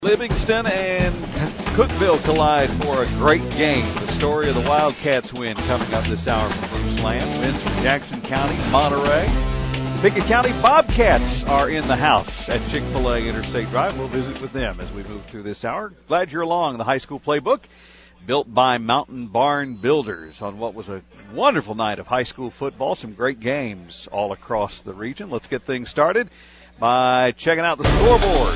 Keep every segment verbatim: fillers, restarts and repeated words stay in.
Livingston and Cookeville collide for a great game. The story of the Wildcats win coming up this hour from Bruce Land. Wins from Jackson County, Monterey. Pickett County Bobcats are in the house at Chick-fil-A Interstate Drive. We'll visit with them as we move through this hour. Glad you're along. The high school playbook built by Mountain Barn Builders on what was a wonderful night of high school football. Some great games all across the region. Let's get things started by checking out the scoreboard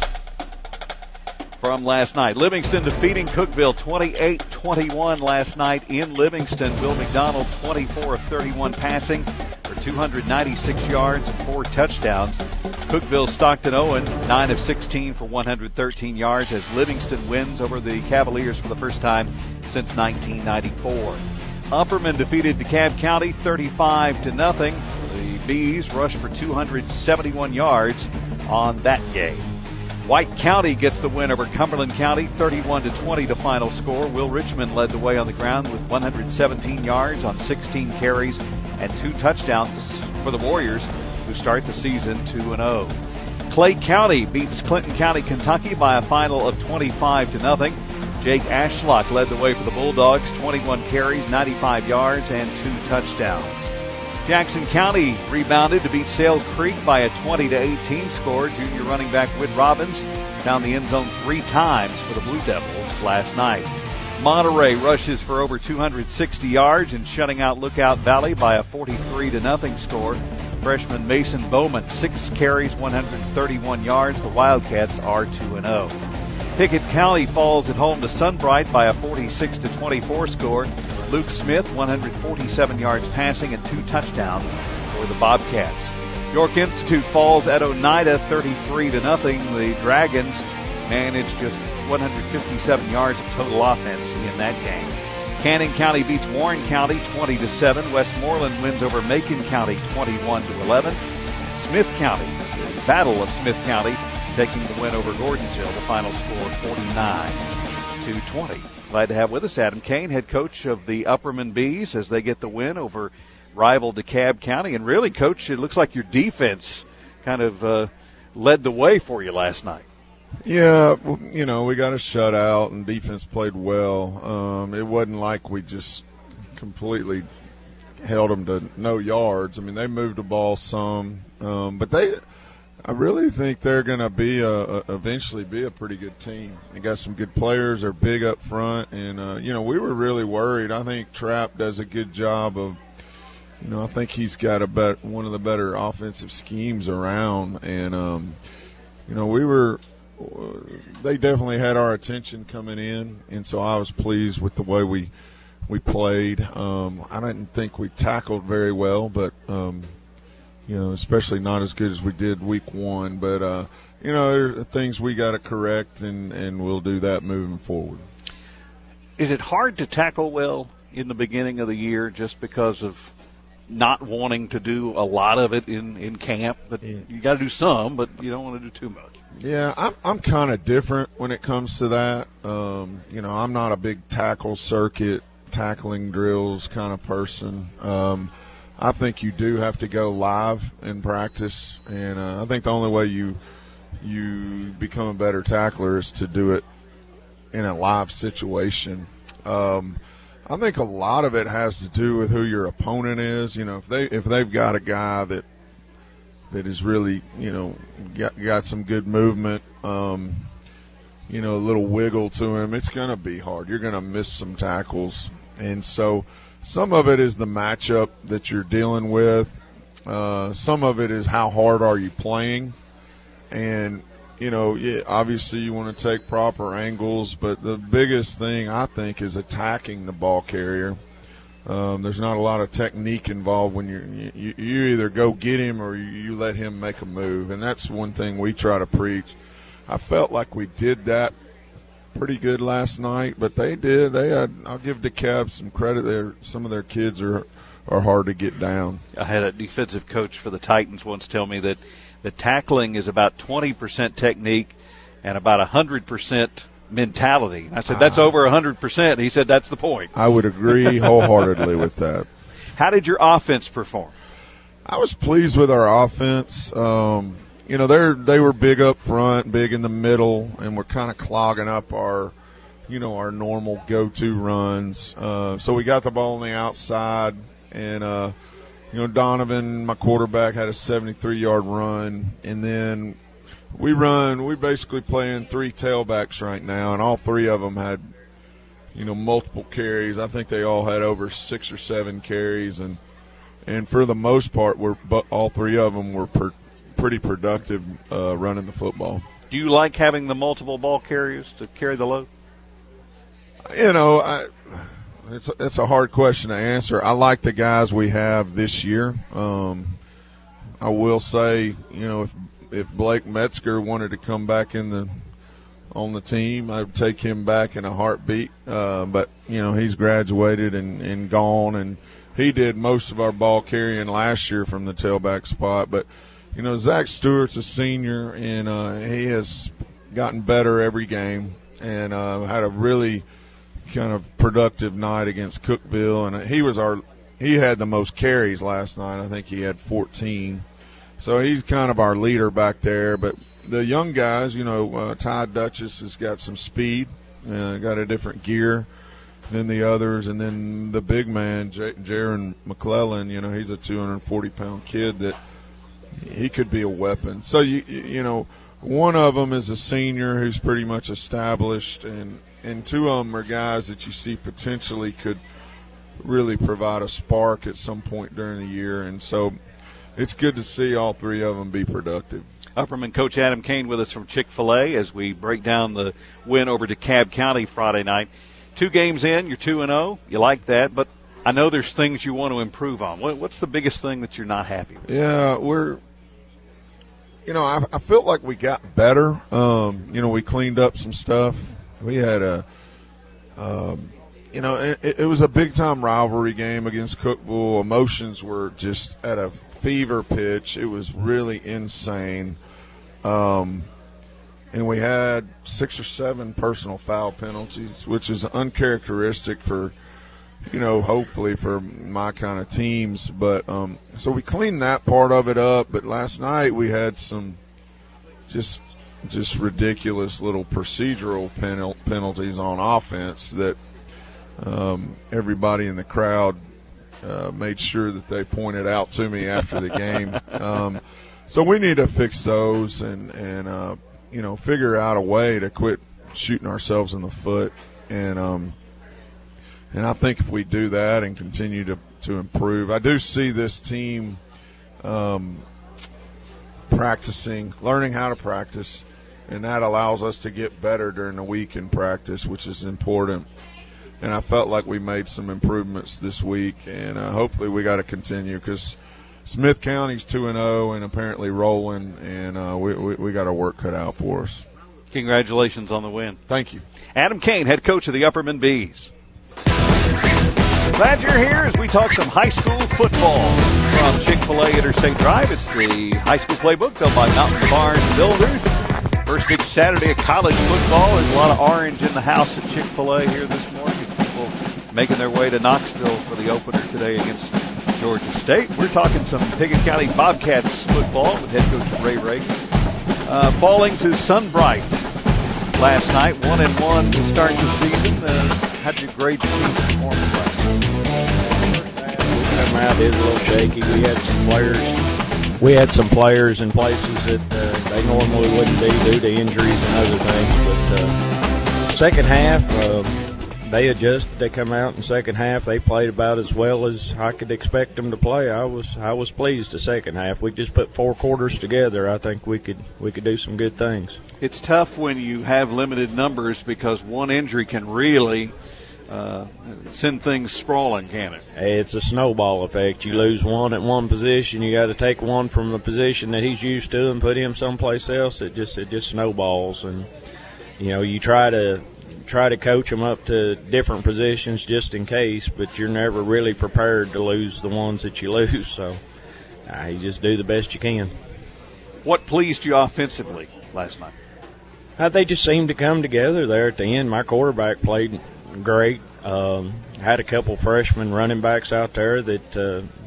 from last night. Livingston defeating Cookeville twenty-eight twenty-one last night in Livingston. Will McDonald twenty-four of thirty-one passing for two hundred ninety-six yards and four touchdowns. Cookeville Stockton Owen nine of sixteen for one hundred thirteen yards as Livingston wins over the Cavaliers for the first time since nineteen ninety-four. Upperman defeated DeKalb County thirty-five to nothing. The Bees rushed for two hundred seventy-one yards on that game. White County gets the win over Cumberland County, thirty-one to twenty to final score. Will Richmond led the way on the ground with one hundred seventeen yards on sixteen carries and two touchdowns for the Warriors, who start the season two and oh. Clay County beats Clinton County, Kentucky by a final of twenty-five to nothing. Jake Ashlock led the way for the Bulldogs, twenty-one carries, ninety-five yards, and two touchdowns. Jackson County rebounded to beat Sale Creek by a twenty to eighteen score. Junior running back Whit Robbins found the end zone three times for the Blue Devils last night. Monterey rushes for over two hundred sixty yards and shutting out Lookout Valley by a forty-three to nothing score. Freshman Mason Bowman, six carries, one hundred thirty-one yards. The Wildcats are two and oh. Pickett County falls at home to Sunbright by a forty-six to twenty-four score. Luke Smith, one hundred forty-seven yards passing and two touchdowns for the Bobcats. York Institute falls at Oneida thirty-three to nothing. The Dragons managed just one hundred fifty-seven yards of total offense in that game. Cannon County beats Warren County twenty to seven. Westmoreland wins over Macon County twenty-one to eleven. Smith County, the Battle of Smith County, taking the win over Gordonsville. The final score forty-nine to twenty. Glad to have with us Adam Kane, head coach of the Upperman Bees, as they get the win over rival DeKalb County. And really, Coach, it looks like your defense kind of uh, led the way for you last night. Yeah, you know, we got a shutout and defense played well. Um, it wasn't like we just completely held them to no yards. I mean, they moved the ball some, um, but they. I really think they're going to be a, a, eventually be a pretty good team. They got some good players. They're big up front, and uh, you know we were really worried. I think Trapp does a good job of, you know, I think he's got a bet, one of the better offensive schemes around, and um, you know we were. They definitely had our attention coming in, and so I was pleased with the way we we played. Um, I didn't think we tackled very well, but. Um, You know, especially not as good as we did week one. But, uh, you know, there are things we got to correct, and, and we'll do that moving forward. Is it hard to tackle well in the beginning of the year just because of not wanting to do a lot of it in, in camp? But yeah. You got to do some, but you don't want to do too much. Yeah, I'm, I'm kind of different when it comes to that. Um, you know, I'm not a big tackle circuit, tackling drills kind of person. Um I think you do have to go live in practice, and uh, I think the only way you you become a better tackler is to do it in a live situation. Um, I think a lot of it has to do with who your opponent is. You know, if they if they've got a guy that that is really you know got got some good movement, um, you know, a little wiggle to him, it's going to be hard. You're going to miss some tackles, and so. Some of it is the matchup that you're dealing with. Uh, some of it is how hard are you playing. And, you know, yeah, obviously you want to take proper angles, but the biggest thing, I think, is attacking the ball carrier. Um, there's not a lot of technique involved when you're, you you either go get him or you, you let him make a move. And that's one thing we try to preach. I felt like we did that pretty good last night, but they did. They had. I'll give DeKalb some credit. There, some of their kids are are hard to get down. I had a defensive coach for the Titans once tell me that the tackling is about twenty percent technique and about one hundred percent mentality. I said that's uh, over one hundred percent. He said that's the point. I would agree wholeheartedly with that. How did your offense perform? I was pleased with our offense. Um, you know, they're they were big up front, big in the middle, and we're kind of clogging up our, you know, our normal go-to runs. Uh, so we got the ball on the outside, and uh, you know, Donovan, my quarterback, had a seventy-three yard run, and then we run. We basically playing three tailbacks right now, and all three of them had, you know, multiple carries. I think they all had over six or seven carries, and and for the most part, we're but all three of them were per, pretty productive uh, running the football. Do you like having the multiple ball carriers to carry the load? You know, I, it's a, it's a hard question to answer. I like the guys we have this year. Um, I will say, you know, if if Blake Metzger wanted to come back in the on the team, I'd take him back in a heartbeat. Uh, but you know, he's graduated and, and gone, and he did most of our ball carrying last year from the tailback spot. But you know, Zach Stewart's a senior, and uh, he has gotten better every game, and uh, had a really kind of productive night against Cookeville, and he was our he had the most carries last night. I think he had fourteen. So he's kind of our leader back there. But the young guys, you know, uh, Ty Duchess has got some speed, uh, got a different gear than the others, and then the big man, J- Jaron McClellan, you know, he's a two hundred forty pound kid that he could be a weapon. So you you know, one of them is a senior who's pretty much established, and and two of them are guys that you see potentially could really provide a spark at some point during the year. And so it's good to see all three of them be productive. Upperman coach Adam Kane with us from Chick-fil-A as we break down the win over DeKalb County Friday night. Two games in, you're two and oh. You like that, but I know there's things you want to improve on. What, what's the biggest thing that you're not happy with? Yeah, we're, you know, I, I felt like we got better. Um, you know, we cleaned up some stuff. We had a, um, you know, it, it was a big-time rivalry game against Cookeville. Emotions were just at a fever pitch. It was really insane. Um, and we had six or seven personal foul penalties, which is uncharacteristic for, you know, hopefully for my kind of teams. But um, so we cleaned that part of it up. But last night we had some just just ridiculous little procedural penal- penalties on offense that um, everybody in the crowd uh, made sure that they pointed out to me after the game. Um, so we need to fix those and, and uh, you know, figure out a way to quit shooting ourselves in the foot. And um, and I think if we do that and continue to, to improve, I do see this team um, practicing, learning how to practice, and that allows us to get better during the week in practice, which is important. And I felt like we made some improvements this week, and uh, hopefully we got to continue because Smith County's two and oh and apparently rolling, and uh, we, we, we got our work cut out for us. Congratulations on the win. Thank you. Adam Kane, head coach of the Upperman Bees. Glad you're here as we talk some high school football from Chick-fil-A Interstate Drive. It's the high school playbook built by Mountain Barnes Builders. First big Saturday of college football. There's a lot of orange in the house at Chick-fil-A here this morning. People making their way to Knoxville for the opener today against Georgia State. We're talking some Pickett County Bobcats football with head coach Ray Reagan. Uh, falling to Sunbright last night, one and one to start the season. Uh, how did you grade the team's performance last night? We come out, it was a little shaky. We had some players. We had some players in places that uh, they normally wouldn't be due to injuries and other things. But uh, second half, uh, they adjusted. They come out in second half. They played about as well as I could expect them to play. I was I was pleased the second half. We just put four quarters together. I think we could we could do some good things. It's tough when you have limited numbers because one injury can really Uh, send things sprawling, can it? It's a snowball effect. You lose one at one position, you got to take one from the position that he's used to and put him someplace else. It just it just snowballs, and you know you try to try to coach them up to different positions just in case, but you're never really prepared to lose the ones that you lose. So uh, you just do the best you can. What pleased you offensively last night? Uh, they just seemed to come together there at the end. My quarterback played great. Um, had a couple freshman running backs out there that uh,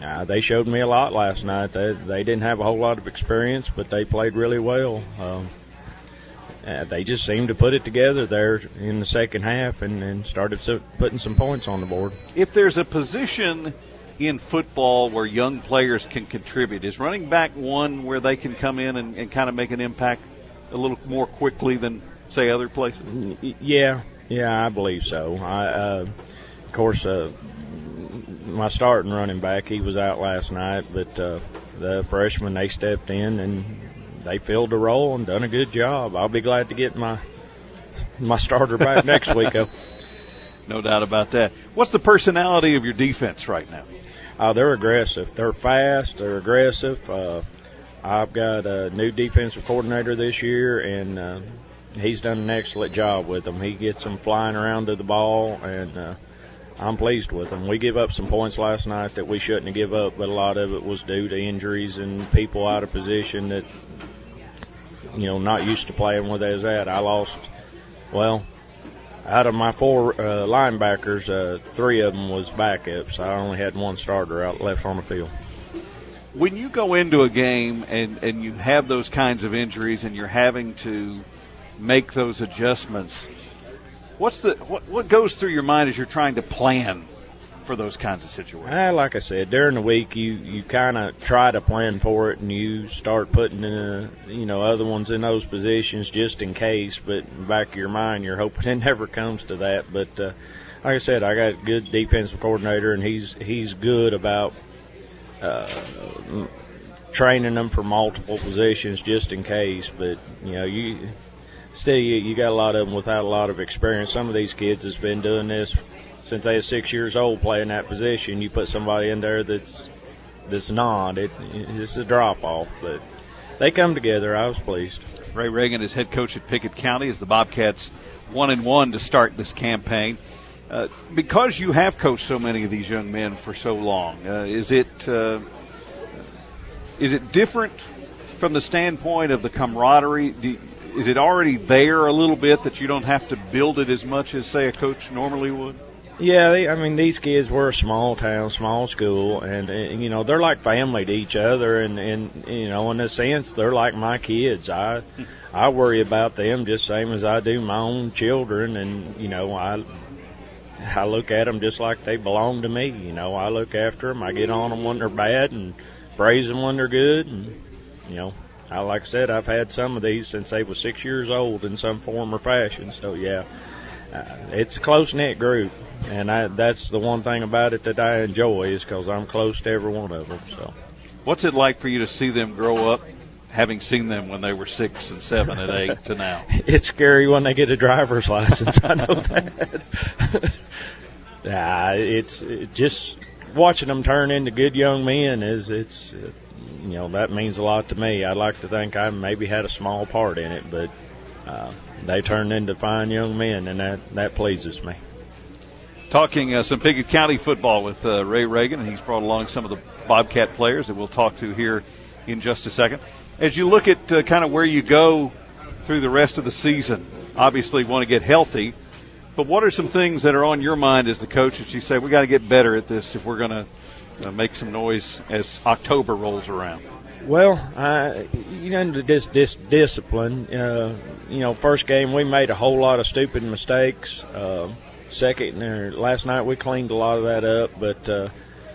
uh, they showed me a lot last night. They they didn't have a whole lot of experience, but they played really well. Um, uh, they just seemed to put it together there in the second half and, and started so, putting some points on the board. If there's a position in football where young players can contribute, is running back one where they can come in and, and kind of make an impact a little more quickly than, say, other places? Yeah, yeah, I believe so. I, uh, of course, uh, my starting running back, he was out last night, but uh, the freshmen, they stepped in and they filled the role and done a good job. I'll be glad to get my my starter back next week. Though. No doubt about that. What's the personality of your defense right now? Uh, they're aggressive. They're fast. They're aggressive. Uh, I've got a new defensive coordinator this year, and uh, he's done an excellent job with them. He gets them flying around to the ball, and uh, I'm pleased with them. We give up some points last night that we shouldn't have give up, but a lot of it was due to injuries and people out of position that, you know, not used to playing where they was at. I lost, well, out of my four uh, linebackers, uh, three of them was backups. I only had one starter out left on the field. When you go into a game and, and you have those kinds of injuries and you're having to make those adjustments, what's the what, what goes through your mind as you're trying to plan for those kinds of situations? Uh, like I said, during the week you, you kind of try to plan for it, and you start putting uh, you know other ones in those positions just in case. But in the back of your mind, you're hoping it never comes to that. But uh, like I said, I got a good defensive coordinator, and he's he's good about uh, training them for multiple positions just in case. But you know you. Still, you, you got a lot of them without a lot of experience. Some of these kids has been doing this since they were six years old, playing that position. You put somebody in there that's that's not, it, it's a drop off. But they come together. I was pleased. Ray Reagan is head coach at Pickett County as the Bobcats one and one to start this campaign. Uh, because you have coached so many of these young men for so long, uh, is it uh, is it different from the standpoint of the camaraderie? Do, Is it already there a little bit that you don't have to build it as much as, say, a coach normally would? Yeah, they, I mean, these kids were a small town, small school, and, and you know, they're like family to each other, and, and you know, in a sense, they're like my kids. I I worry about them just same as I do my own children, and, you know, I I look at them just like they belong to me. You know, I look after them. I get on them when they're bad and praise them when they're good, and, you know, I, like I said, I've had some of these since they were six years old in some form or fashion. So, yeah, uh, it's a close-knit group, and I, that's the one thing about it that I enjoy is because I'm close to every one of them. So, what's it like for you to see them grow up, having seen them when they were six and seven and eight to now? It's scary when they get a driver's license. I know that. Yeah, it's it just watching them turn into good young men is it's. It, You know, that means a lot to me. I'd like to think I maybe had a small part in it, but uh, they turned into fine young men, and that, that pleases me. Talking uh, some Pickett County football with uh, Ray Reagan, and he's brought along some of the Bobcat players that we'll talk to here in just a second. As you look at uh, kind of where you go through the rest of the season, obviously want to get healthy, but what are some things that are on your mind as the coach that you say, we got to get better at this if we're going to Uh, make some noise as October rolls around? Well, uh, you know, this, this discipline, uh, you know, first game we made a whole lot of stupid mistakes. Uh, second, uh, last night we cleaned a lot of that up, but uh,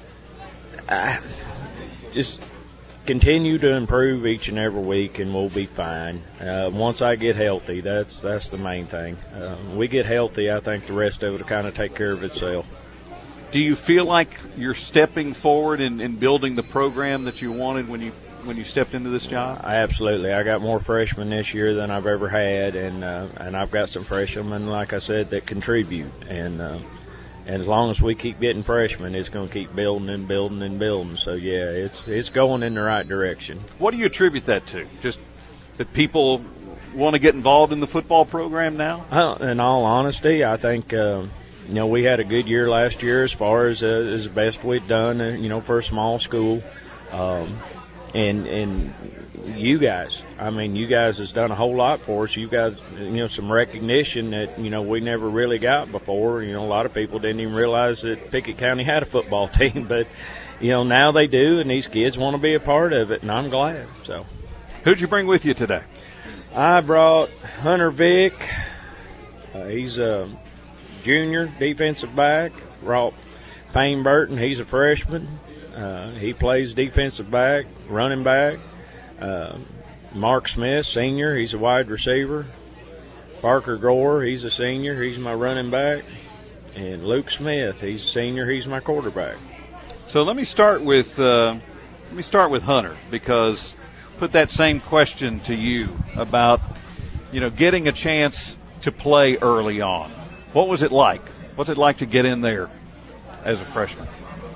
I just continue to improve each and every week, and we'll be fine. Uh, once I get healthy, that's that's the main thing. Uh, we get healthy, I think the rest of it will kind of take care of itself. Do you feel like you're stepping forward in, in building the program that you wanted when you when you stepped into this job? Absolutely. I got more freshmen this year than I've ever had, and uh, and I've got some freshmen, like I said, that contribute. And uh, and as long as we keep getting freshmen, it's going to keep building and building and building. So yeah, it's it's going in the right direction. What do you attribute that to? Just that people want to get involved in the football program now? Uh, in all honesty, I think. Uh, You know, we had a good year last year as far as uh, as the best we'd done, uh, you know, for a small school. Um, and and you guys, I mean, you guys has done a whole lot for us. You guys, you know, some recognition that, you know, we never really got before. You know, a lot of people didn't even realize that Pickett County had a football team. But, you know, now they do, and these kids want to be a part of it, and I'm glad. So, who'd you bring with you today? I brought Hunter Vick. Uh, he's a junior defensive back. Brought Payne Burton. He's a freshman. Uh, he plays defensive back, running back. Uh, Mark Smith, senior. He's a wide receiver. Parker Gore, he's a senior. He's my running back. And Luke Smith, he's a senior. He's my quarterback. So let me start with uh, let me start with Hunter, because put that same question to you about, you know, getting a chance to play early on. What was it like? What's it like to get in there as a freshman?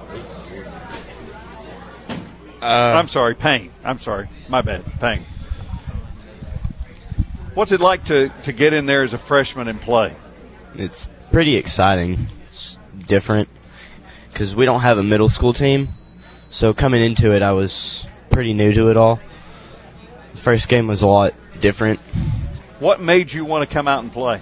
Uh, I'm sorry, Payne. I'm sorry, my bad, Payne. What's it like to, to get in there as a freshman and play? It's pretty exciting. It's different because we don't have a middle school team. So coming into it, I was pretty new to it all. The first game was a lot different. What made you want to come out and play?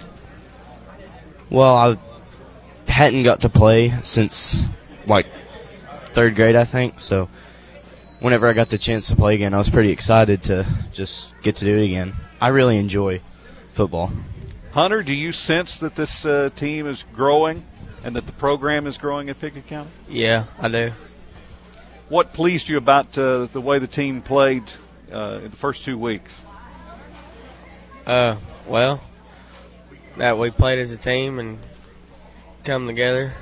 Well, I hadn't got to play since, like, third grade, I think. So whenever I got the chance to play again, I was pretty excited to just get to do it again. I really enjoy football. Hunter, do you sense that this uh, team is growing and that the program is growing at Pickett County? Yeah, I do. What pleased you about uh, the way the team played uh, in the first two weeks? Uh, well, that we played as a team and come together.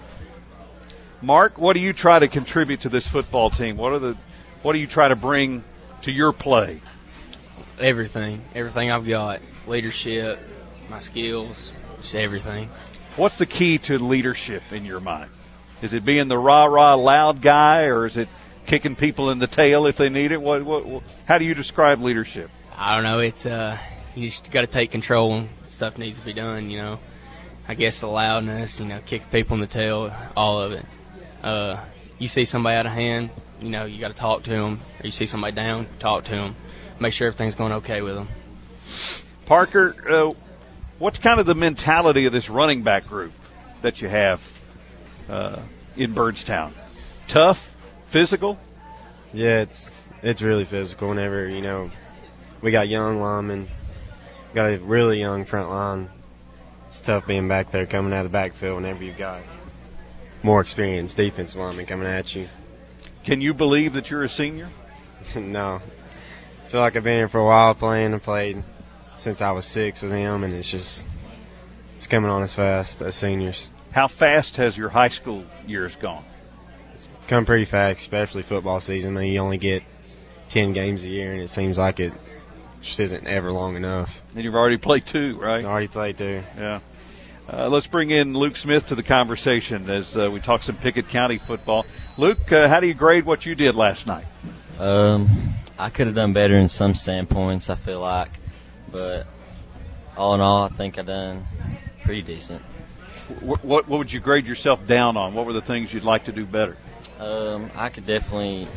Mark, what do you try to contribute to this football team? What are the, what do you try to bring to your play? Everything. Everything I've got. Leadership, my skills, just everything. What's the key to leadership in your mind? Is it being the rah-rah loud guy, or is it kicking people in the tail if they need it? What, what, what, how do you describe leadership? I don't know. It's uh, you just got to take control when stuff needs to be done, you know. I guess the loudness, you know, kicking people in the tail, all of it. Uh, you see somebody out of hand, you know, you got to talk to them. Or you see somebody down, talk to them. Make sure everything's going okay with them. Parker, uh, what's kind of the mentality of this running back group that you have uh, in Byrdstown? Tough, physical? Yeah, it's it's really physical. Whenever, you know, we got young linemen, got a really young front line. It's tough being back there coming out of the backfield whenever you've got more experienced defensive linemen coming at you. Can you believe that you're a senior? No. I feel like I've been here for a while playing. I played since I was six with him, and it's just it's coming on as fast as seniors. How fast has your high school years gone? It's come pretty fast, especially football season. I mean, you only get ten games a year, and it seems like it just isn't ever long enough. And you've already played two, right? I already played two. Yeah. Uh, let's bring in Luke Smith to the conversation as uh, we talk some Pickett County football. Luke, uh, how do you grade what you did last night? Um, I could have done better in some standpoints, I feel like. But all in all, I think I done pretty decent. What, what, what would you grade yourself down on? What were the things you'd like to do better? Um, I could definitely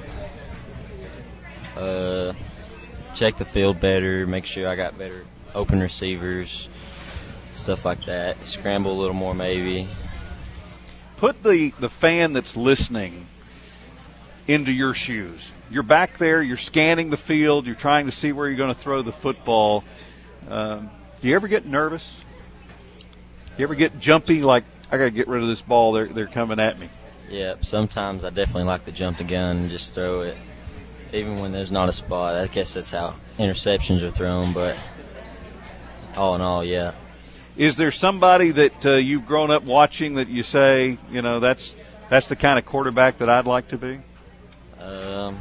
uh, check the field better, make sure I got better open receivers, stuff like that. Scramble a little more maybe. Put the, the fan that's listening into your shoes. You're back there, you're scanning the field, you're trying to see where you're going to throw the football. Um, do you ever get nervous? You ever get jumpy, like, I got to get rid of this ball, they're, they're coming at me? Yeah, sometimes I definitely like to jump the gun and just throw it, even when there's not a spot. I guess that's how interceptions are thrown, but all in all, yeah. Is there somebody that uh, you've grown up watching that you say, you know, that's that's the kind of quarterback that I'd like to be? Um,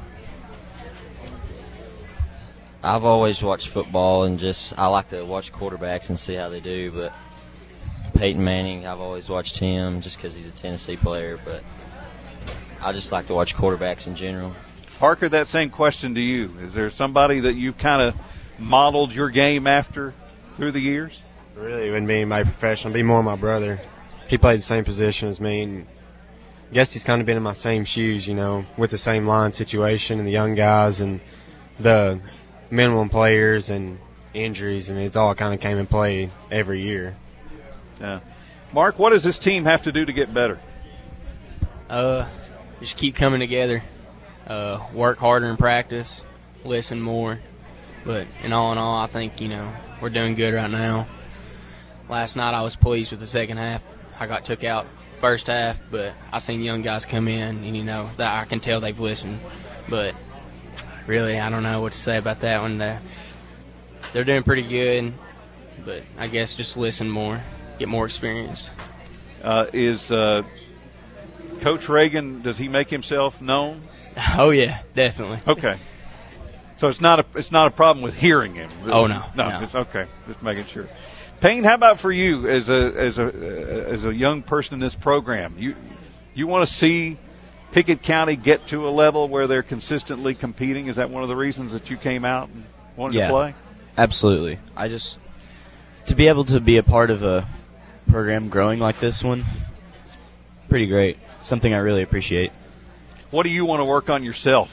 I've always watched football and just I like to watch quarterbacks and see how they do. But Peyton Manning, I've always watched him just because he's a Tennessee player. But I just like to watch quarterbacks in general. Parker, that same question to you. Is there somebody that you've kind of modeled your game after through the years? Really, it wouldn't be my professional. It'd be more my brother. He played the same position as me, and I guess he's kind of been in my same shoes, you know, with the same line situation and the young guys and the minimum players and injuries. I mean, it's all kind of came in play every year. Yeah. Mark, what does this team have to do to get better? Uh, just keep coming together, uh, work harder in practice, listen more. But in all in all, I think, you know, we're doing good right now. Last night I was pleased with the second half. I got took out first half, but I seen young guys come in, and, you know, that I can tell they've listened. But really, I don't know what to say about that one. They're, they're doing pretty good, but I guess just listen more, get more experience. Uh, is uh, Coach Reagan, does he make himself known? Oh, yeah, definitely. Okay. So it's not a it's not a problem with hearing him. Oh, no. No, no. It's okay. Just making sure. Payne, how about for you as a as a uh, as a young person in this program? You you want to see Pickett County get to a level where they're consistently competing? Is that one of the reasons that you came out and wanted yeah, to play? Absolutely. I just to be able to be a part of a program growing like this one, it's pretty great. Something I really appreciate. What do you want to work on yourself?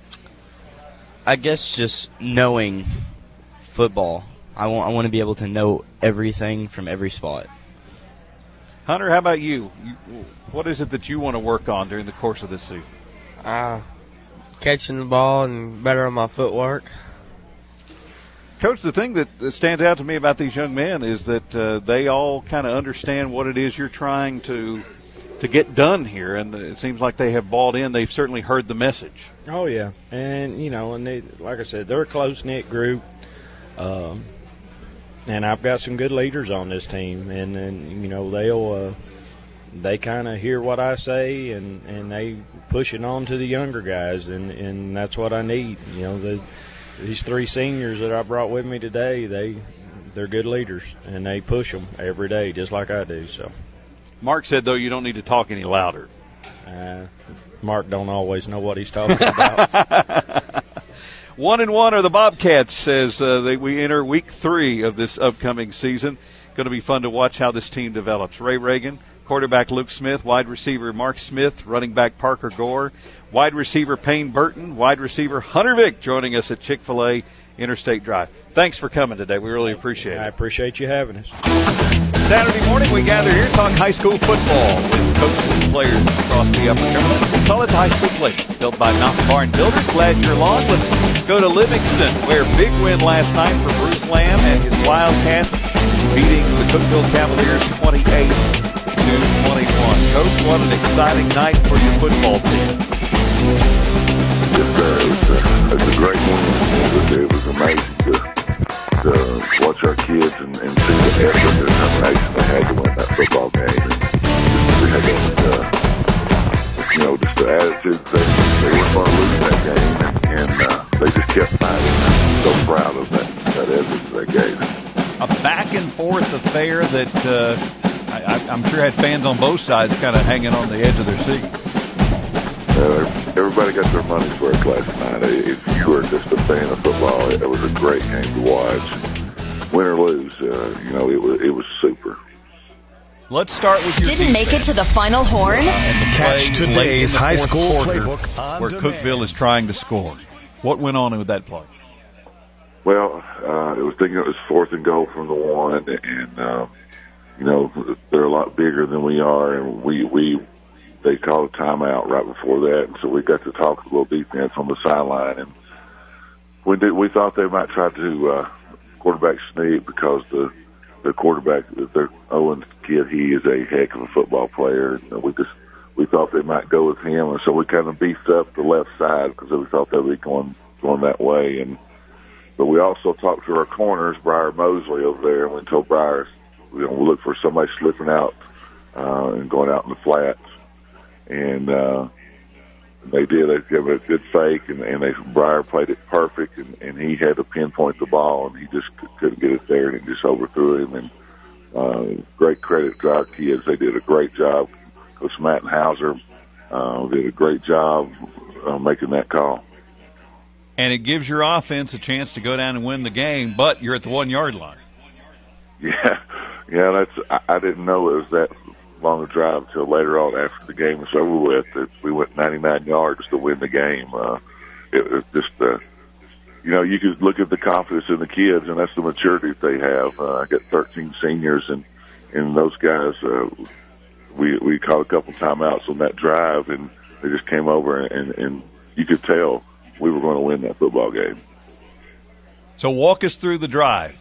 I guess just knowing football. I want I want to be able to know everything from every spot. Hunter, how about you? you? What is it that you want to work on during the course of this season? Uh, catching the ball and better on my footwork. Coach, the thing that, that stands out to me about these young men is that uh, they all kind of understand what it is you're trying to to get done here, and it seems like they have bought in. They've certainly heard the message. Oh, yeah. And, you know, and they, like I said, they're a close-knit group. Um, and I've got some good leaders on this team. And, and you know, they'll uh, they kind of hear what I say, and, and they push it on to the younger guys. And, and that's what I need. You know, the, these three seniors that I brought with me today, they, they're good leaders. And they push them every day just like I do, so. Mark said, though, you don't need to talk any louder. Uh, Mark don't always know what he's talking about. One and one are the Bobcats as uh, they, we enter week three of this upcoming season. Going to be fun to watch how this team develops. Ray Reagan, quarterback Luke Smith, wide receiver Mark Smith, running back Parker Gore, wide receiver Payne Burton, wide receiver Hunter Vick joining us at Chick-fil-A Interstate Drive. Thanks for coming today. We really appreciate it. I appreciate you having us. Saturday morning, we gather here to talk high school football with coaches and players across the Upper Cumberland. We call it the High School Plate, built by Mountain Barn Builders. Glad you're along. Let's go to Livingston, where big win last night for Bruce Lamb and his Wildcats, beating the Cookeville Cavaliers twenty-eight to twenty-one. Coach, what an exciting night for your football team. Yes, sir. It was a, it was a great one. It was, it was amazing to, to watch our kids and, and see the effort and determination they had to win that football game. And just to have, uh, you know, just the attitude they, they weren't going to lose that game, and, and uh, they just kept fighting. I'm so proud of that, that effort they gave. A back and forth affair that uh, I, I'm sure had fans on both sides kind of hanging on the edge of their seat. Uh, everybody got their money's worth last night. If you were just a fan of football, it was a great game to watch. Win or lose, uh, you know, it was it was super. Let's start with your Didn't make it to the final horn? Catch today's high school playbook on where demand. Cookeville is trying to score. What went on with that play? Well, uh, it was thinking it was fourth and goal from the one, and uh, you know they're a lot bigger than we are, and we we. They called a timeout right before that, and so we got to talk a little defense on the sideline, and we did. We thought they might try to uh, quarterback sneak because the the quarterback, the Owen kid, he is a heck of a football player. And we just we thought they might go with him, and so we kind of beefed up the left side because we thought they would be going going that way. And but we also talked to our corners, Briar Mosley over there, and we told Briar, you know, we look for somebody slipping out uh, and going out in the flats. And uh, they did. They gave it a good fake, and, and they Briar played it perfect, and, and he had to pinpoint the ball, and he just couldn't get it there, and it just overthrew him. And uh, great credit to our kids. They did a great job. Coach Matt Hauser uh, did a great job uh, making that call. And it gives your offense a chance to go down and win the game, but you're at the one-yard line. Yeah, yeah. That's. I, I didn't know it was that long a drive until later on after the game was over with. That we went ninety-nine yards to win the game. Uh, it was just, uh, you know, you could look at the confidence in the kids, and that's the maturity that they have. Uh, I got thirteen seniors, and and those guys, uh, we we caught a couple timeouts on that drive, and they just came over, and, and you could tell we were going to win that football game. So walk us through the drive.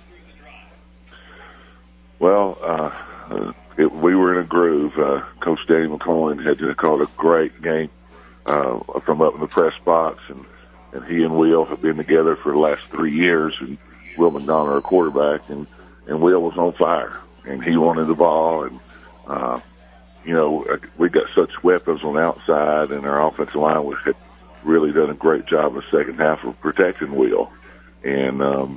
Well, uh, it, we were in a groove. Uh, Coach Danny McCoy had just called a great game uh, from up in the press box, and, and he and Will have been together for the last three years, and Will McDonald, our quarterback, and, and Will was on fire, and he wanted the ball, and, uh, you know, we got such weapons on the outside, and our offensive line was, had really done a great job in the second half of protecting Will. And, um,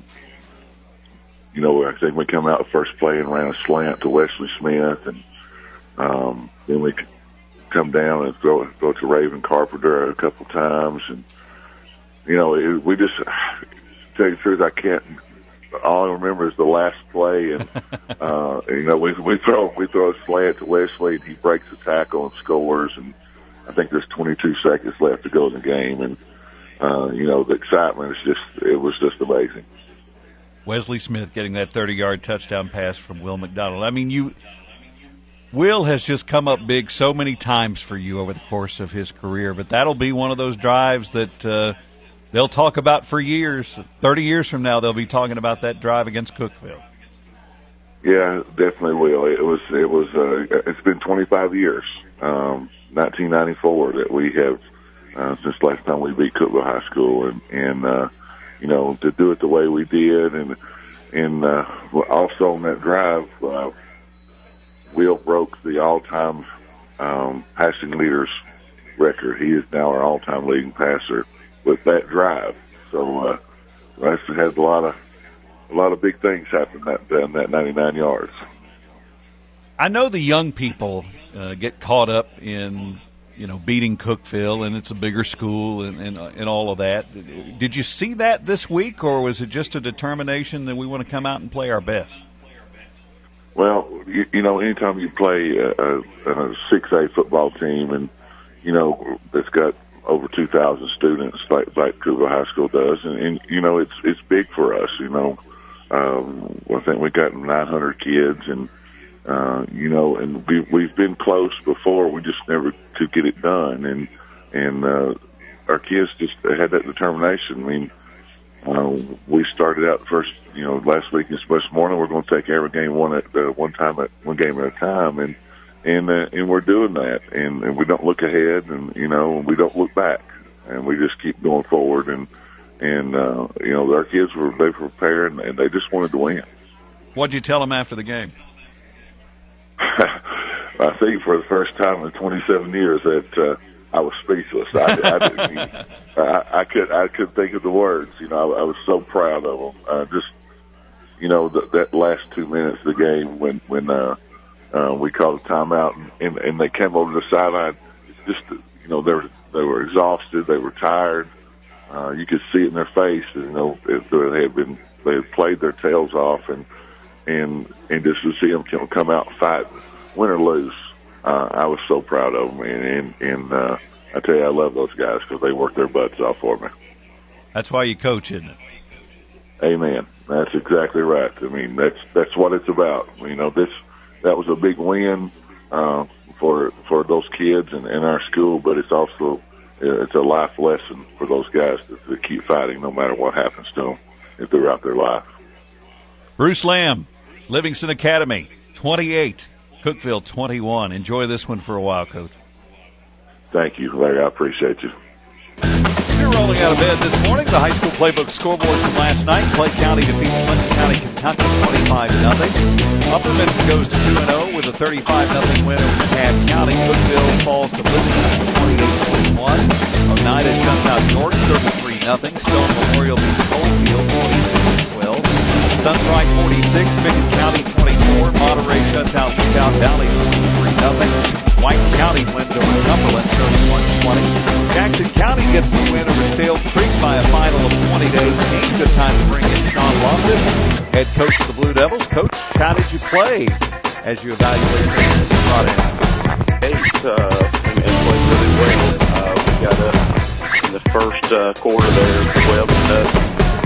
you know, I think we come out the first play and ran a slant to Wesley Smith, and um, then we come down and throw it, throw it to Raven Carpenter a couple times. And, you know, it, we just, to tell you the truth, I can't, all I remember is the last play. And, uh, you know, we, we throw, we throw a slant to Wesley, and he breaks the tackle and scores. And I think there's twenty-two seconds left to go in the game. And, Uh, you know, the excitement is just, it was just amazing. Wesley Smith getting that thirty-yard touchdown pass from Will McDonald. I mean, you, Will has just come up big so many times for you over the course of his career, but that'll be one of those drives that uh, they'll talk about for years. thirty years from now, they'll be talking about that drive against Cookeville. Yeah, definitely will. It was, it was, uh, it's been twenty-five years, um, nineteen ninety-four that we have, Uh, since last time we beat Cookeville High School, and, and, uh, you know, to do it the way we did. And, and, uh, also on that drive, uh, Will broke the all-time, um, passing leaders record. He is now our all-time leading passer with that drive. So, uh, that's had a lot of, a lot of big things happen that, down that ninety-nine yards. I know the young people, uh, get caught up in, you know, beating Cookeville, and it's a bigger school, and, and and all of that. Did you see that this week, or was it just a determination that we want to come out and play our best? Well, you, you know, anytime you play a, a, a six A football team, and, you know, that's got over two thousand students like, like Cookeville High School does, and, and, you know, it's it's big for us, you know. Um, I think we got nine hundred kids, and, Uh, you know, and we, we've been close before. We just never could get it done. And, and, uh, our kids just had that determination. I mean, uh, we started out first, you know, last week in this morning, we're going to take every game one at, uh, one time at one game at a time. And, and, uh, and we're doing that. And, and we don't look ahead, and, you know, we don't look back, and we just keep going forward. And, and, uh, you know, our kids were, they were prepared, and, and they just wanted to win. What'd you tell them after the game? I think for the first time in twenty-seven years that uh, I was speechless. I, I didn't even, I, I could I couldn't think of the words. You know, I, I was so proud of them. Uh, just you know, th- that last two minutes of the game when when uh, uh, we called a timeout, and, and, and they came over to the sideline. Just you know, they were they were exhausted. They were tired. Uh, you could see it in their face. You know, if they had been they had played their tails off, and. And, and just to see them come out and fight, win or lose, uh, I was so proud of them. And, and, and uh, I tell you, I love those guys because they work their butts off for me. That's why you coach, isn't it? Amen. That's exactly right. I mean, that's that's what it's about. You know, this that was a big win uh, for for those kids and, and our school, but it's also it's a life lesson for those guys to, to keep fighting no matter what happens to them if they're out their life. Bruce Lamb, Livingston Academy, twenty-eight, Cookeville, twenty-one. Enjoy this one for a while, Coach. Thank you, Larry. I appreciate you. You're rolling out of bed this morning. The high school playbook scoreboard from last night. Clay County defeats Clinton County, Kentucky, twenty-five to nothing. Upper Memphis goes to two and oh with a thirty-five nothing win over DeKalb County. Cookeville falls to Livingston, twenty-eight twenty-one. Oneida shuts out York, thirty-three nothing. Stone Memorial beats Coalfield, twenty-six twelve. Sunstrike forty-six, Pickett County twenty-four, Monterey shuts out Lookout Valley twenty-three nothing. White County wins over Cumberland thirty-one twenty. Jackson County gets the win over Sales Creek by a final of twenty to eighteen. Good time to bring in Sean Loftus, head coach of the Blue Devils. Coach, how did you play as you evaluated this brought in? Eight, uh, and, and played really well. Uh, we got up in the first uh, quarter there, twelve to nothing.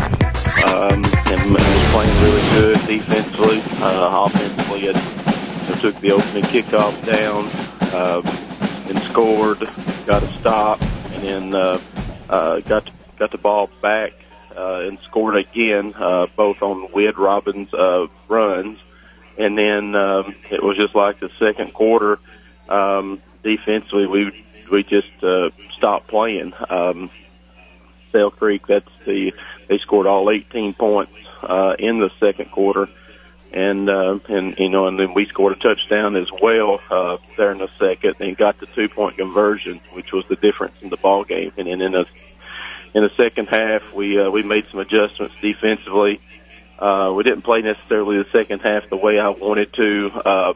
Um, and was playing really good defensively. Uh, offensively, it, it took the opening kickoff down uh, and scored. Got got a stop, and then uh, uh, got to, got the ball back uh, and scored again, uh, both on Wid Robbins' uh, runs. And then um, it was just like the second quarter. Um, defensively, we we just uh, stopped playing. Um, Sale Creek, that's the they scored all eighteen points uh, in the second quarter, and uh, and you know, and then we scored a touchdown as well uh, there in the second, and got the two point conversion, which was the difference in the ball game. And then in the in the second half, we uh, we made some adjustments defensively. Uh, we didn't play necessarily the second half the way I wanted to. Uh,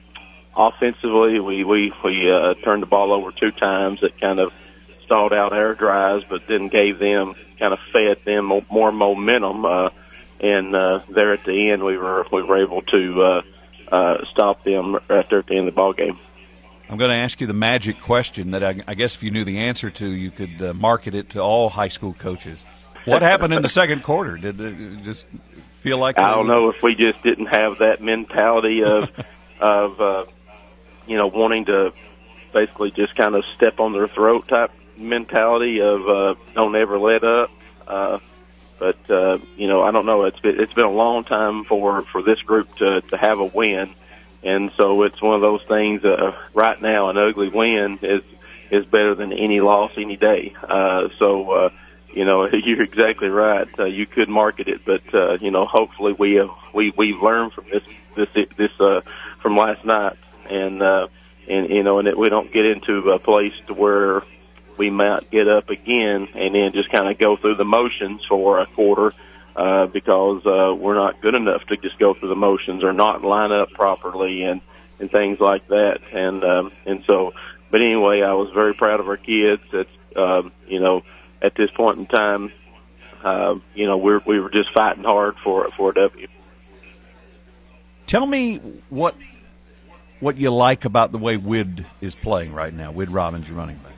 offensively, we we we uh, turned the ball over two times. That kind of stalled out our drives, but then gave them, kind of fed them more momentum. Uh, and uh, there at the end, we were we were able to uh, uh, stop them right there at the end of the ball game. I'm going to ask you the magic question that I, I guess if you knew the answer to, you could uh, market it to all high school coaches. What happened in the second quarter? Did it just feel like I don't know if we just didn't have that mentality of of uh, you know, wanting to basically just kind of step on their throat type mentality of uh, don't ever let up. Uh, but uh, you know, I don't know. It's been, it's been a long time for for this group to to have a win, and so it's one of those things. Uh, right now, an ugly win is is better than any loss any day. Uh, so. Uh, You know, you're exactly right. Uh, you could market it, but uh, you know, hopefully we uh, we we've learned from this this this uh, from last night, and uh, and you know, and that we don't get into a place to where we might get up again and then just kind of go through the motions for a quarter uh, because uh, we're not good enough to just go through the motions or not line up properly and and things like that. And um, and so, but anyway, I was very proud of our kids. It's um, you know. At this point in time, uh, you know, we're, we were just fighting hard for for a W. Tell me what what you like about the way Wid is playing right now. Wid Robbins, your running back.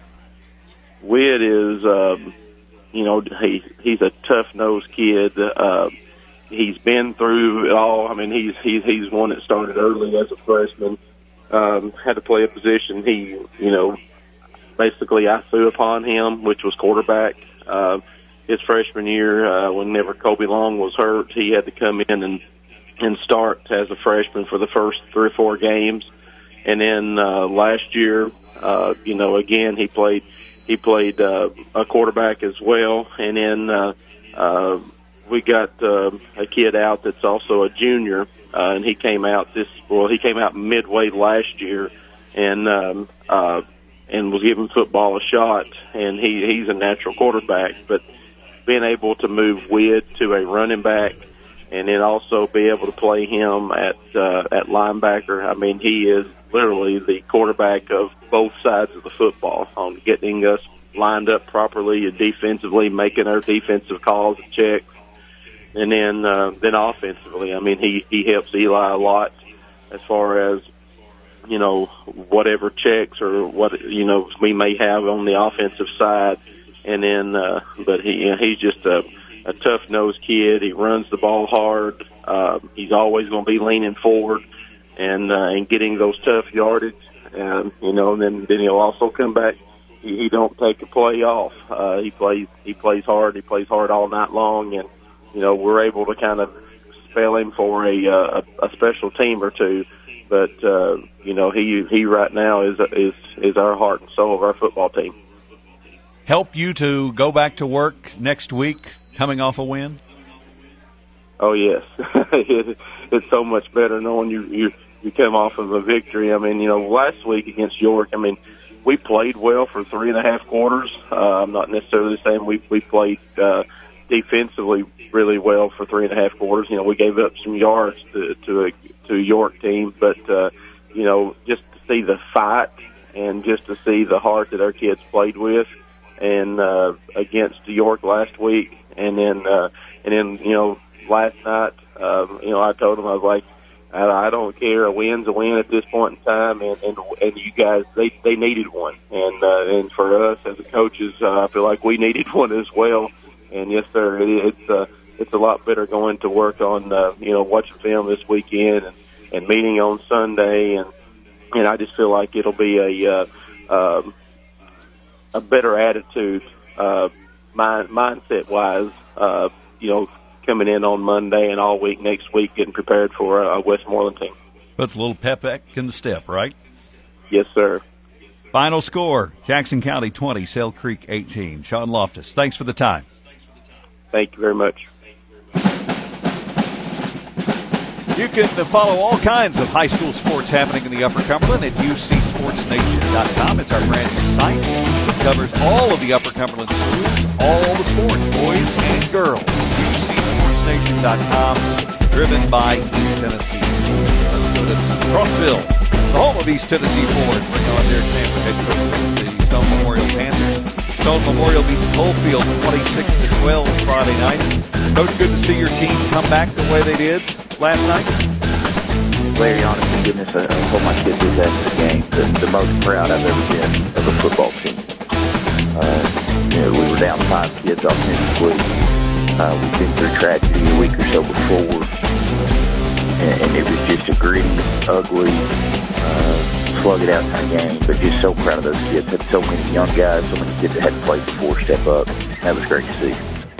Wid is, um, you know, he he's a tough-nosed kid. Uh, he's been through it all. I mean, he's he's he's one that started early as a freshman. Um, had to play a position. He, you know. Basically, I threw upon him, which was quarterback. Uh, his freshman year, uh, whenever Kobe Long was hurt, he had to come in and, and start as a freshman for the first three or four games. And then, uh, last year, uh, you know, again, he played, he played, uh, a quarterback as well. And then, uh, uh, we got, uh, a kid out that's also a junior, uh, and he came out this, well, he came out midway last year and, um, uh, and was giving football a shot, and he, he's a natural quarterback. But being able to move Wid to a running back and then also be able to play him at uh, at linebacker, I mean, he is literally the quarterback of both sides of the football on getting us lined up properly and defensively, making our defensive calls and checks. And then uh, then offensively, I mean, he, he helps Eli a lot as far as, you know, whatever checks or what, you know, we may have on the offensive side. And then, uh, but he, you know, he's just a, a tough-nosed kid. He runs the ball hard. Uh, he's always going to be leaning forward and, uh, and getting those tough yardage. And, you know, and then, then he'll also come back. He, he don't take a play off. Uh, he plays, he plays hard. He plays hard all night long. And, you know, we're able to kind of spell him for a, a, a special team or two. But, uh, you know, he, he right now is, is, is our heart and soul of our football team. Help you to go back to work next week coming off a win? Oh, yes. It's so much better knowing you, you, you come off of a victory. I mean, you know, last week against York, I mean, we played well for three and a half quarters. Uh, I'm not necessarily saying we, we played, uh, defensively really well for three and a half quarters. You know, we gave up some yards to, to a, to a York team, but, uh, you know, just to see the fight and just to see the heart that our kids played with and, uh, against York last week. And then, uh, and then, you know, last night, um, you know, I told them, I was like, I, I don't care. A win's a win at this point in time. And, and, and you guys, they, they needed one. And, uh, and for us as the coaches, uh, I feel like we needed one as well. And yes, sir, it, it's, uh, it's a lot better going to work on, uh, you know, watching film this weekend and, and meeting on Sunday. And, and I just feel like it'll be a, uh, um, a better attitude, uh, mind, mindset wise, uh, you know, coming in on Monday and all week next week, getting prepared for a Westmoreland team. Puts a little pep back in the step, right? Yes, sir. Final score, Jackson County twenty, Sale Creek eighteen. Sean Loftus, thanks for the time. Thank you very much. You can follow all kinds of high school sports happening in the Upper Cumberland at U C Sports Nation dot com. It's our brand new site. It covers all of the Upper Cumberland schools, all the sports, boys and girls. U C Sports Nation dot com, driven by East Tennessee. Let's go to Crossville, the home of East Tennessee Ford. Bring on their Tampa head coach, the Stone Memorial Panthers. Stone Memorial beats Coalfield twenty-six to twelve Friday night. Coach, good to see your team come back the way they did last night. Larry, honest to goodness, I, I told my kids this after the game, the, the most proud I've ever been of a football team. Uh, you know, we were down five kids offensively. Uh, we've been through tragedy a week or so before, and, and it was just a gritty, ugly, uh, slug it out kind of game, but just so proud of those kids. Had so many young guys, so many kids that hadn't played before step up. That was great to see.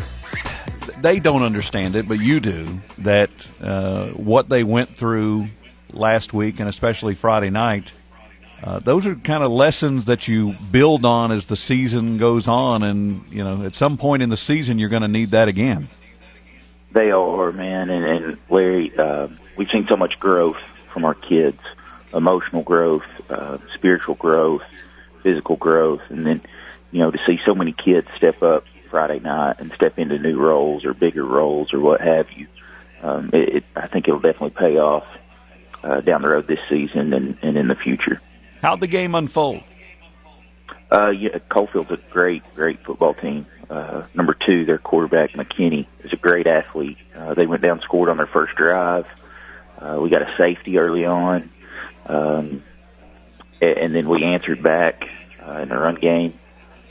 They don't understand it, but you do, that uh, what they went through last week and especially Friday night, uh, those are kind of lessons that you build on as the season goes on, and, you know, at some point in the season you're going to need that again. They are, man, and, and Larry, uh, we've seen so much growth from our kids, emotional growth, uh, spiritual growth, physical growth, and then, you know, to see so many kids step up Friday night and step into new roles or bigger roles or what have you. Um, it, it, I think it'll definitely pay off uh, down the road this season and, and in the future. How'd the game unfold? Uh, yeah, Coalfield's a great, great football team. Uh, number two, their quarterback, McKinney, is a great athlete. Uh, they went down, scored on their first drive. Uh, we got a safety early on. Um, and then we answered back uh, in the run game.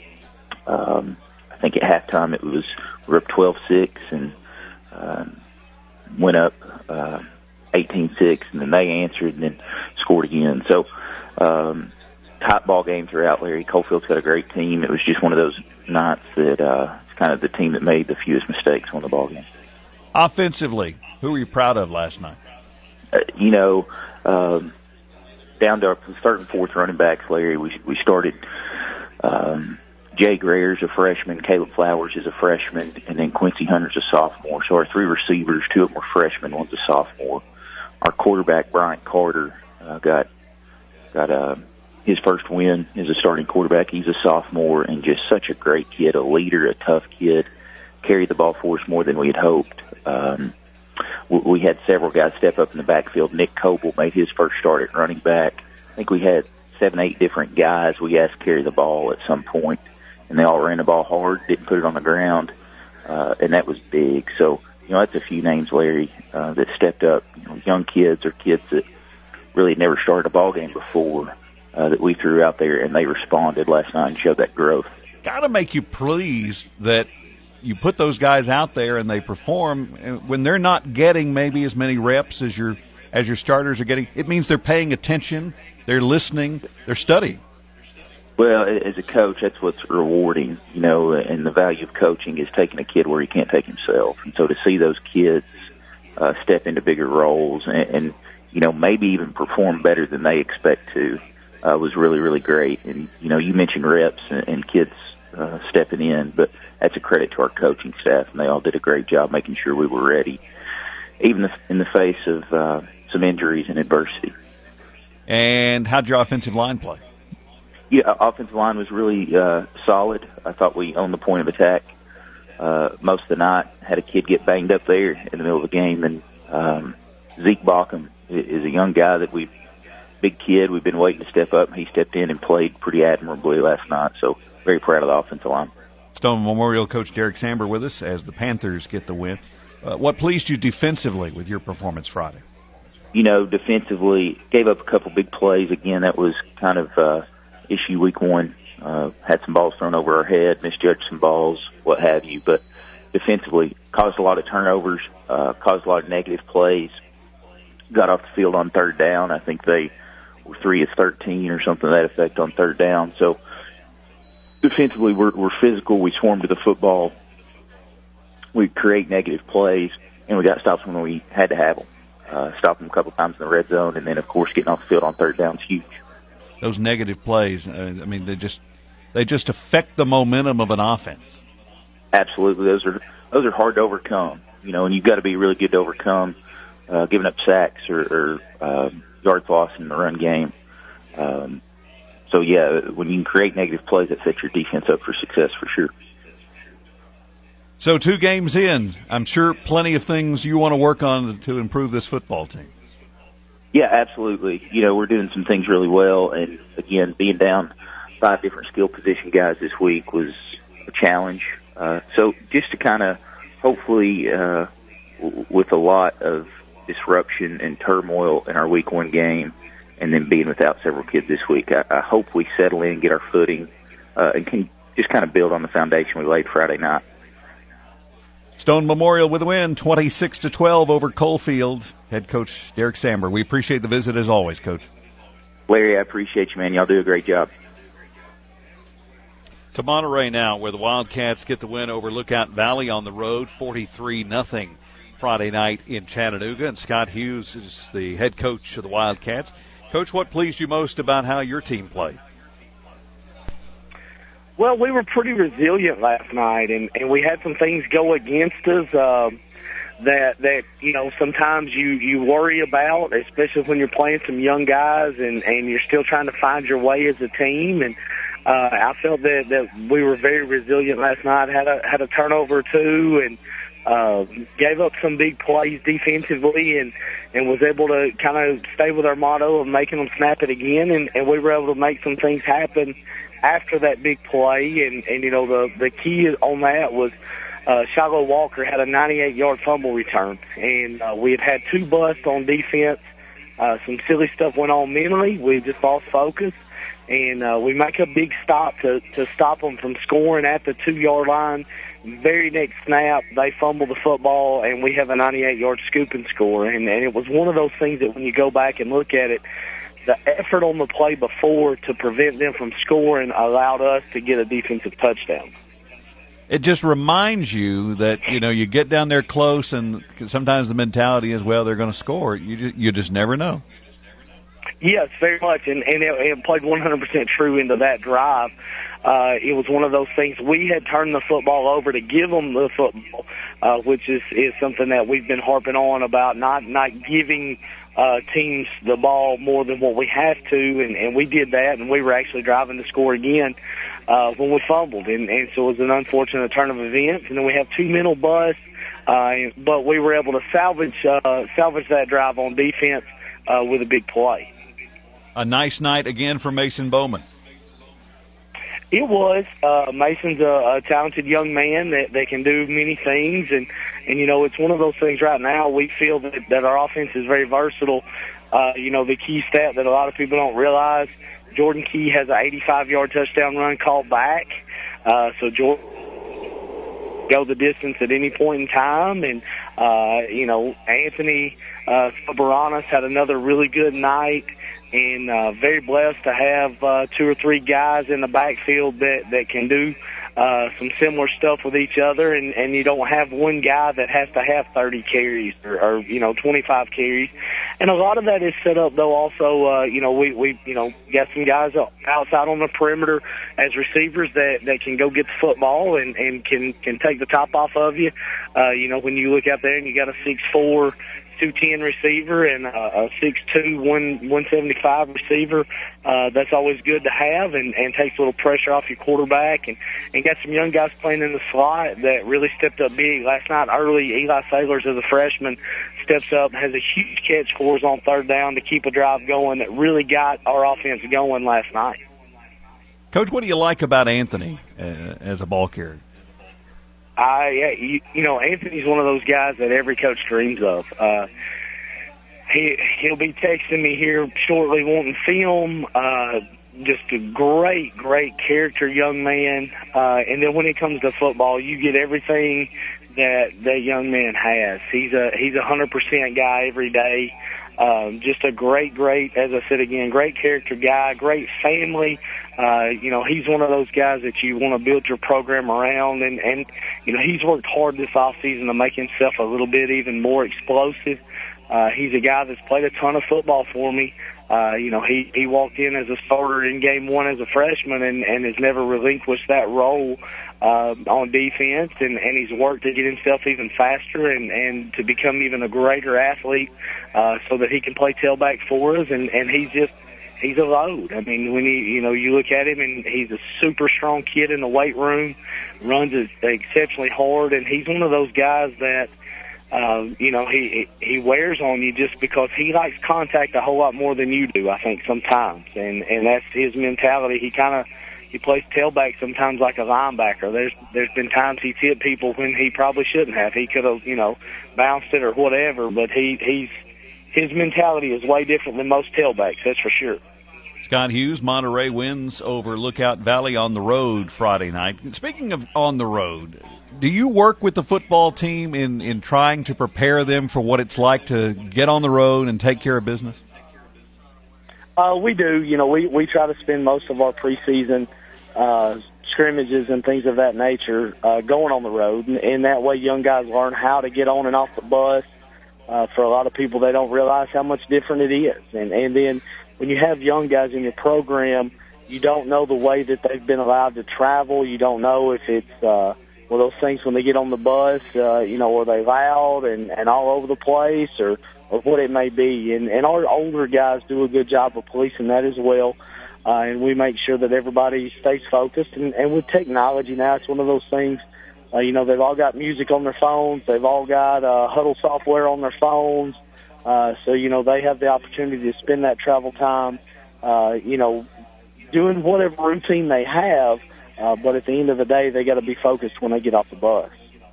Um, I think at halftime it was, we were up twelve six and um, went up uh, eighteen six, and then they answered and then scored again. So, um, tight ball game throughout, Larry. Coalfield's got a great team. It was just one of those nights that uh, it's kind of the team that made the fewest mistakes on the ball game. Offensively, who were you proud of last night? Uh, you know, um, down to our third and fourth running backs, Larry, we, we started um, – Jay Grayer's a freshman, Caleb Flowers is a freshman, and then Quincy Hunter's a sophomore. So our three receivers, two of them were freshmen, one's a sophomore. Our quarterback, Bryant Carter, uh, got got uh, his first win as a starting quarterback. He's a sophomore and just such a great kid, a leader, a tough kid. Carried the ball for us more than we had hoped. Um, we, we had several guys step up in the backfield. Nick Coble made his first start at running back. I think we had seven, eight different guys we asked to carry the ball at some point. And they all ran the ball hard, didn't put it on the ground, uh, and that was big. So, you know, that's a few names, Larry, uh, that stepped up. You know, young kids or kids that really had never started a ball game before uh, that we threw out there, and they responded last night and showed that growth. Got to make you pleased that you put those guys out there and they perform when they're not getting maybe as many reps as your as your starters are getting. It means they're paying attention, they're listening, they're studying. Well, as a coach, that's what's rewarding, you know, and the value of coaching is taking a kid where he can't take himself. And so to see those kids uh, step into bigger roles and, and, you know, maybe even perform better than they expect to uh, was really, really great. And, you know, you mentioned reps and, and kids uh, stepping in, but that's a credit to our coaching staff, and they all did a great job making sure we were ready, even in the face of uh, some injuries and adversity. And how'd your offensive line play? Yeah, offensive line was really uh, solid. I thought we owned the point of attack uh, most of the night. Had a kid get banged up there in the middle of the game, and um, Zeke Bauckham is a young guy that we, big kid, we've been waiting to step up. He stepped in and played pretty admirably last night, so very proud of the offensive line. Stone Memorial coach Derek Samber with us as the Panthers get the win. Uh, what pleased you defensively with your performance Friday? You know, defensively, gave up a couple big plays. Again, that was kind of uh, issue week one. Uh, had some balls thrown over our head, misjudged some balls, what have you. But defensively, caused a lot of turnovers, uh, caused a lot of negative plays. Got off the field on third down. I think they were three of thirteen or something to that effect on third down. So defensively, we're, we're physical. We swarm to the football. We create negative plays, and we got stops when we had to have them. Uh, stop them a couple times in the red zone, and then, of course, getting off the field on third down is huge. Those negative plays, uh, I mean, they just they just affect the momentum of an offense. Absolutely, those are those are hard to overcome. You know, and you've got to be really good to overcome uh, giving up sacks or, or uh, yards lost in the run game. Um, so yeah, when you can create negative plays, that sets your defense up for success for sure. So two games in, I'm sure plenty of things you want to work on to improve this football team. Yeah, absolutely. You know, we're doing some things really well, and again, being down five different skill position guys this week was a challenge. Uh, so just to kind of hopefully, uh, w- with a lot of disruption and turmoil in our week one game, and then being without several kids this week, I, I hope we settle in, get our footing, uh, and can just kind of build on the foundation we laid Friday night. Stone Memorial with a win, twenty-six to twelve over Coalfield. Head coach Derek Samber. We appreciate the visit as always, Coach. Larry, I appreciate you, man. Y'all do a great job. To Monterey now, where the Wildcats get the win over Lookout Valley on the road, forty-three nothing Friday night in Chattanooga. And Scott Hughes is the head coach of the Wildcats. Coach, what pleased you most about how your team played? Well, we were pretty resilient last night, and, and we had some things go against us uh, that, that you know, sometimes you, you worry about, especially when you're playing some young guys and, and you're still trying to find your way as a team. And uh, I felt that, that we were very resilient last night, had a, had a turnover or two, and uh, gave up some big plays defensively, and, and was able to kind of stay with our motto of making them snap it again, and, and we were able to make some things happen after that big play. And, and you know, the, the key on that was uh, Shiloh Walker had a ninety-eight yard fumble return, and uh, we had had two busts on defense. Uh, some silly stuff went on mentally. We just lost focus, and uh, we make a big stop to, to stop them from scoring at the two-yard line. Very next snap, they fumble the football, and we have a ninety-eight yard scoop and score. And, and it was one of those things that when you go back and look at it, the effort on the play before to prevent them from scoring allowed us to get a defensive touchdown. It just reminds you that, you know, you get down there close, and sometimes the mentality is, well, they're going to score. You just, you just never know. Yes, very much, and, and it, it played one hundred percent true into that drive. Uh, it was one of those things. We had turned the football over to give them the football, uh, which is, is something that we've been harping on about, not, not giving uh, teams the ball more than what we have to, and, and we did that, and we were actually driving to score again uh, when we fumbled, and, and so it was an unfortunate turn of events. And then we have two mental busts, uh, but we were able to salvage uh, salvage that drive on defense uh, with a big play. A nice night again for Mason Bowman. It was. Uh, Mason's a, a talented young man that, that can do many things, and, and, you know, it's one of those things right now. We feel that, that our offense is very versatile. Uh, you know, the key stat that a lot of people don't realize, Jordan Key has an eighty-five yard touchdown run called back. Uh, so Jordan go the distance at any point in time, and, uh, you know, Anthony uh, Soberanis had another really good night. And uh, very blessed to have uh, two or three guys in the backfield that, that can do uh, some similar stuff with each other, and, and you don't have one guy that has to have thirty carries or, or you know twenty-five carries. And a lot of that is set up though. Also, uh, you know we we you know got some guys outside on the perimeter as receivers that, that can go get the football and, and can can take the top off of you. Uh, you know when you look out there and you got a six four. two ten receiver and a six two, one seventy-five receiver. Uh, that's always good to have and, and takes a little pressure off your quarterback. And, and got some young guys playing in the slot that really stepped up big. Last night early, Eli Sailors as a freshman steps up and has a huge catch for us on third down to keep a drive going that really got our offense going last night. Coach, what do you like about Anthony uh, as a ball carrier? I, yeah, you, you know, Anthony's one of those guys that every coach dreams of. Uh, he, he'll be texting me here shortly wanting film. Uh, just a great, great character young man. Uh, and then when it comes to football, you get everything that that young man has. He's a, he's a hundred percent guy every day. Um, just a great, great, as I said again, great character guy, great family. Uh, you know, he's one of those guys that you want to build your program around, and, and, you know, he's worked hard this off season to make himself a little bit even more explosive. Uh, he's a guy that's played a ton of football for me. Uh, you know, he, he walked in as a starter in game one as a freshman and, and has never relinquished that role, uh, on defense, and, and he's worked to get himself even faster and, and to become even a greater athlete, uh, so that he can play tailback for us, and, and he's just, he's a load. I mean, when you, you know, you look at him and he's a super strong kid in the weight room, runs exceptionally hard, and he's one of those guys that, Uh, you know, he he wears on you just because he likes contact a whole lot more than you do, I think, sometimes. And and that's his mentality. He kind of, he plays tailback sometimes like a linebacker. There's There's been times he's hit people when he probably shouldn't have. He could have, you know, bounced it or whatever, but he he's his mentality is way different than most tailbacks, that's for sure. Scott Hughes, Monterey wins over Lookout Valley on the road Friday night. Speaking of on the road, do you work with the football team in, in trying to prepare them for what it's like to get on the road and take care of business? Uh, we do. You know, we, we try to spend most of our preseason uh, scrimmages and things of that nature uh, going on the road, and, and that way young guys learn how to get on and off the bus. Uh, for a lot of people, they don't realize how much different it is. And, and then when you have young guys in your program, you don't know the way that they've been allowed to travel. You don't know if it's uh, well, those things when they get on the bus, uh, you know, are they loud and, and all over the place, or, or what it may be. And, and our older guys do a good job of policing that as well. Uh, and we make sure that everybody stays focused. And, and with technology now, it's one of those things, uh, you know, they've all got music on their phones. They've all got uh, huddle software on their phones. Uh, so, you know, they have the opportunity to spend that travel time, uh, you know, doing whatever routine they have. Uh, but at the end of the day, they got to be focused when they get off the bus.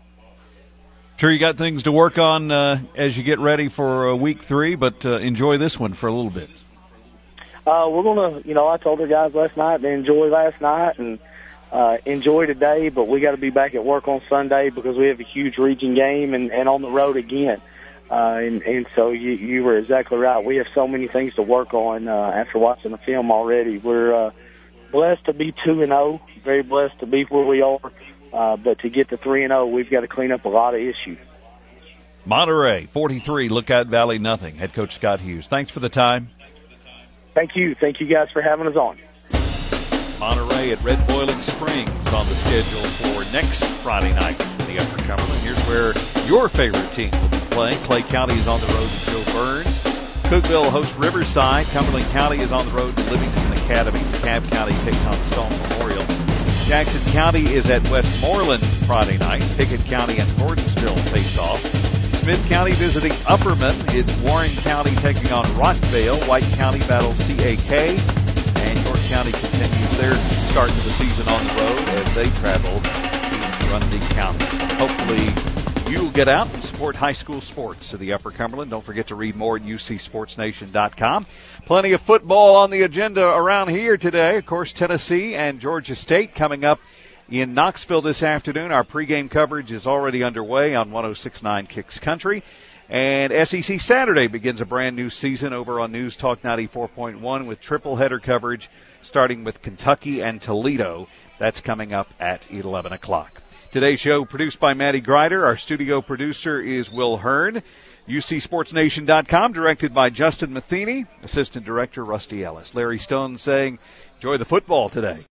Sure, you got things to work on uh, as you get ready for uh, week three, but uh, enjoy this one for a little bit. Uh, we're going to, you know, I told the guys last night to enjoy last night and uh, enjoy today, but we got to be back at work on Sunday because we have a huge region game and, and on the road again. Uh, and, and so you, you were exactly right. We have so many things to work on uh, after watching the film already. We're uh, blessed to be two and oh, very blessed to be where we are. Uh, but to get to three and oh, we've got to clean up a lot of issues. Monterey, forty-three, Lookout Valley, nothing. Head coach Scott Hughes. Thanks for the time. Thank you. Thank you guys for having us on. Monterey at Red Boiling Springs on the schedule for next Friday night in the Upper Cumberland. Here's where your favorite team will be playing. Clay County is on the road to Joe Burns. Cookeville hosts Riverside. Cumberland County is on the road to Livingston Academy. DeKalb County takes on Stone Memorial. Jackson County is at Westmoreland Friday night. Pickett County and Gordonsville face off. Smith County visiting Upperman. It's Warren County taking on Rockvale. White County battles C A K. And York County continues their start to the season on the road as they travel to Grundy County. Hopefully you'll get out and support high school sports to the Upper Cumberland. Don't forget to read more at U C Sports Nation dot com. Plenty of football on the agenda around here today. Of course, Tennessee and Georgia State coming up in Knoxville this afternoon. Our pregame coverage is already underway on one oh six point nine Kicks Country. And S E C Saturday begins a brand new season over on News Talk ninety-four point one with triple header coverage starting with Kentucky and Toledo. That's coming up at eleven o'clock. Today's show produced by Maddie Greider. Our studio producer is Will Hearn. U C Sports Nation dot com, directed by Justin Matheny. Assistant Director Rusty Ellis. Larry Stone saying, enjoy the football today.